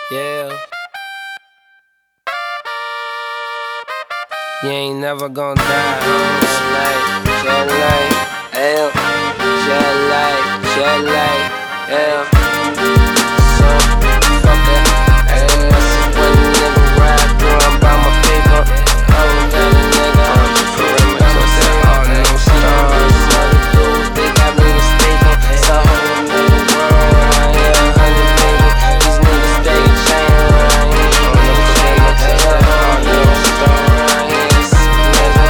Yeah. You ain't never gonna die. Jet light, L. Jet light, L. So, fuck it. That's when a nigga ride through, I'm by my paper. Oh, that nigga. All them stars, all the dudes, they got me mistaken. It's a whole nother world around here, 100 baby. These niggas stay chain around here. All them stars around here, it's nigga.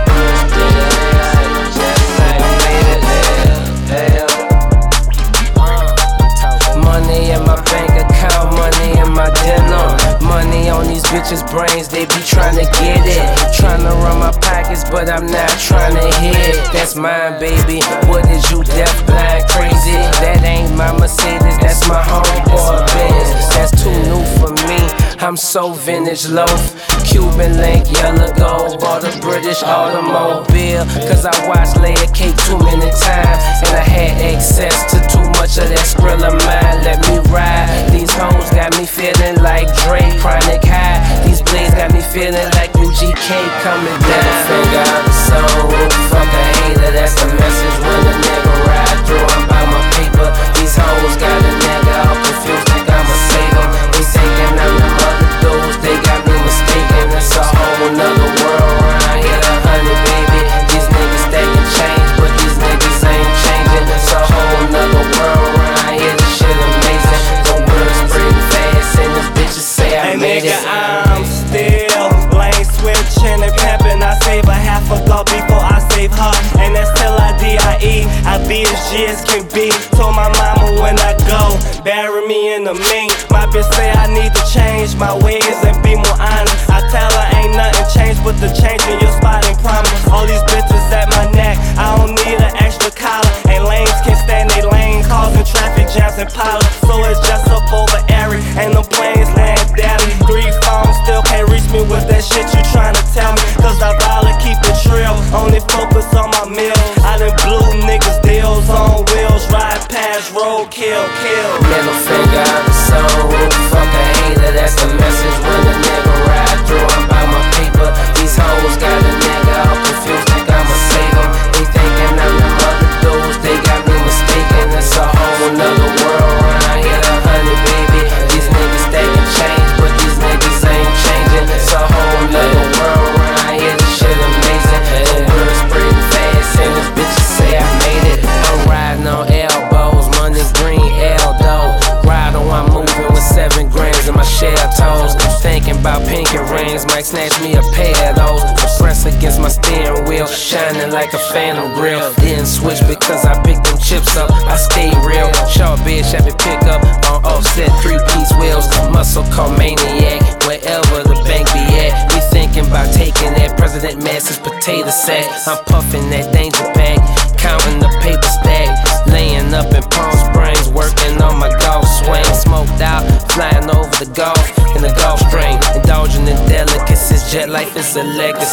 Money in my bank account, money in my dinner. Money on these bitches' brains, they be tryna get it. Tryna run my pockets, but I'm not tryna hit. That's mine, baby. What is you, deaf, blind, crazy? That ain't my Mercedes, that's my homeboy Benz. That's too new for me, I'm so vintage loaf. Cuban link, yellow gold. Bought a British automobile, cause I watched Layer Cake too many times. And I had access to too much of that skrill of mine. Let me ride. These hoes got me feeling like Dre, chronic high. These blades got me feeling like UGK coming down. Finger out the soul, fuck a hater. That's the message when a nigga ride through. I'm by my paper. These hoes got a nigga all confused, think I'ma save them. They thinking I'm them other dudes, they got me mistaken. It's a whole nother world around here, honey baby. These niggas stacking change, but these niggas ain't changing. It's a whole nother world around here, this shit amazing. The world's pretty fast, and these bitches say I made it. I'm still lane switching and pimping. I save a half a go before I save her, and that's till I die. I be as G as can be. Told my mama when I go, bury me in the mink. My bitch say I need to change my ways and be more honest. I tell her ain't nothing changed but the change in your spot and promise. All these bitches at my neck, I don't need an extra collar. And lanes can't stand they lane, causing traffic jams and piles. So it's just up over Eric, and the planes land daily. 3 phones still can't reach me with that shit you tryna tell me. Cause I volley keep it trill, only focus on my meal. I done blew niggas deals on wheels, ride past, road, kill. Middle finger out the soul, fuck a hater. That's the message when a nigga ride through. I'm by my paper. These hoes got a nigga all confused, think I'ma save them. They thinking I'm them other dudes, they got me mistaken. It's a whole nother world around here, honey baby. These niggas stacking change, but these niggas ain't changing. It's a whole nother world around here, this shit amazing. The world's pretty fast, and these bitches say I made it. I'm riding on elbows, money green Eldo. Ride on, I'm moving with 7 grams in my shell toes. Thinking about pinky rings, might snatch me a pair of those. I press against my steering wheel, shining like a phantom grill. Didn't switch because I picked them chips up, I stayed real. Short bitch, Chevy pickup on offset 3-piece wheels. Muscle car maniac, wherever the bank be at. We thinking about taking that President Mass's potato sack. I'm puffing that danger pack, counting the paper stack. Laying up in Palm Springs, working on my golf swing. Smoked out, flying over the Gulf in the Gulf Stream. Indulging in delicacies, jet life is a legacy.